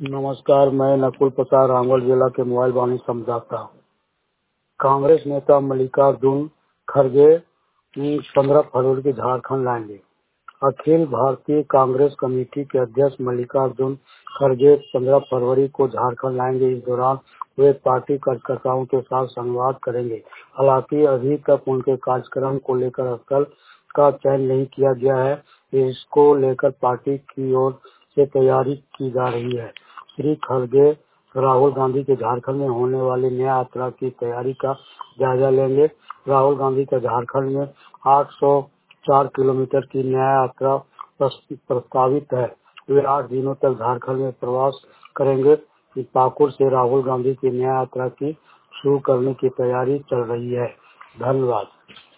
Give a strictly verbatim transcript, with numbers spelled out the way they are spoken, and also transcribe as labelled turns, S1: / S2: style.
S1: नमस्कार, मैं नकुल प्रसाद रामगढ़ जिला के मोबाइल वाणी संवाददाता हूँ। कांग्रेस नेता मल्लिकार्जुन खड़गे पंद्रह फरवरी को झारखंड लाएंगे। अखिल भारतीय कांग्रेस कमेटी के अध्यक्ष मल्लिकार्जुन खड़गे पंद्रह फरवरी को झारखंड लाएंगे। इस दौरान वे पार्टी कार्यकर्ताओं के साथ संवाद करेंगे। हालांकि अभी तक उनके कार्यक्रम को लेकर स्थल का चयन नहीं किया गया है। इसको लेकर पार्टी की ओर से तैयारी की जा रही है। श्री खड़गे राहुल गांधी के झारखंड में होने वाली न्याय यात्रा की तैयारी का जायजा लेंगे। राहुल गांधी का झारखंड में आठ सौ चार किलोमीटर की न्याय यात्रा प्रस्तावित है। वे आठ दिनों तक झारखंड में प्रवास करेंगे। पाकुड़ से राहुल गांधी की न्याय यात्रा की शुरू करने की तैयारी चल रही है। धन्यवाद।